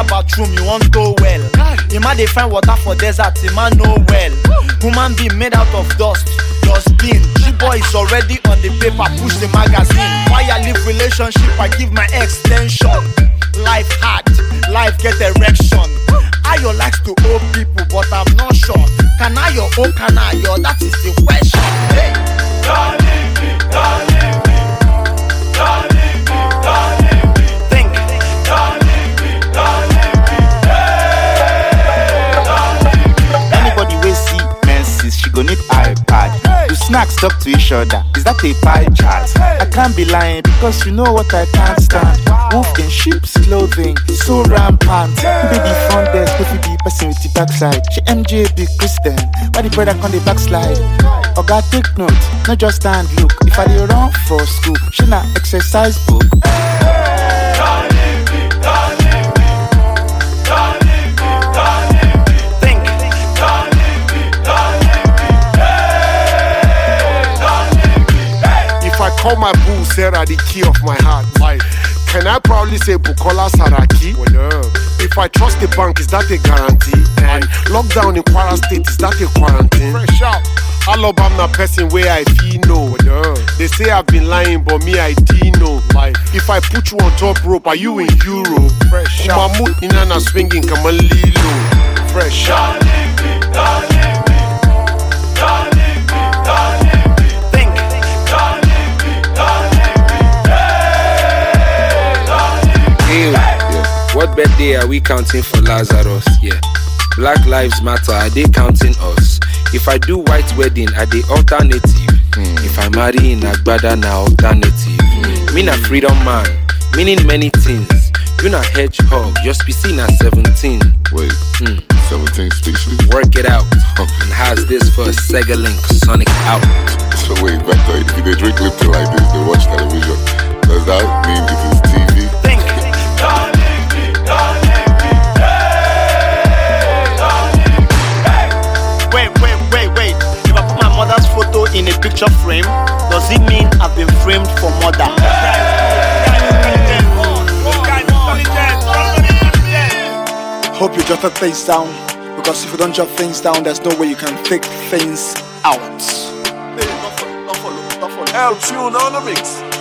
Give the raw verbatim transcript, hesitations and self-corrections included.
enter bathroom, you want to well. You might dey find water for desert, you might know well. Woman be made out of dust, your skin. G-boy is already on the paper, push the magazine. Why I live relationship, I give my extension. Life hard, life get erection. I your likes to old people, but I'm not sure. Can I your own, can I your? That is the question. Hey. Don't leave me, don't leave me, don't leave me, don't leave me. Think. Don't leave me, don't leave me, hey, don't leave me. Anybody will see menses, she go need iPad. Do snacks talk to each other? Is that a pie chart? I can't be lying because you know what I can't stand. Wolf in sheep's clothing, so rampant. Who be the front desk, who be the person with the backside? She M J be Christian, why the brother can the backslide? Oga take note, not just stand look. If I dey run for school, she na exercise book. Don't leave me, don't leave me, don't leave me, don't leave me. Think. Don't leave me, don't leave me, hey, don't leave me, hey. If I call my boo Sarah the key of my heart, life, can I proudly say Bukola Saraki? Well, no. If I trust the bank, is that a guarantee? And lockdown in Kwara State, is that a quarantine? Fresh out. Alabama person where I feel no. Well, no. They say I've been lying, but me I did know. Life. If I put you on top rope, are you in Euro? Fresh out. Mahmoud Inanna swinging, come on Lilo. Fresh out. Don't leave me, don't leave me, don't leave me, don't leave me. Think. Don't leave me, don't leave me, hey, don't leave me. Hey, yeah. What birthday are we counting for Lazarus? Yeah. Black Lives Matter, are they counting us? If I do white wedding, are they alternative? Mm. If I marry in Agbada, na alternative. Mm. Me na freedom man, meaning many things. You na hedgehog, your species na seventeen. Wait, Mm. seventeen species? Work it out. And how's this for a Sega Link Sonic out? So wait, Vector, if they drink Lipton like this, they watch television. Does that mean it is T V? Think. Don't leave me, don't leave me, hey, don't leave me, hey. Wait, wait, wait, wait. If I put my mother's photo in a picture frame, does it mean I've been framed for murder? Hope you jotted things down, because if you don't jot things down, there's no way you can fake things out. L tune on the mix.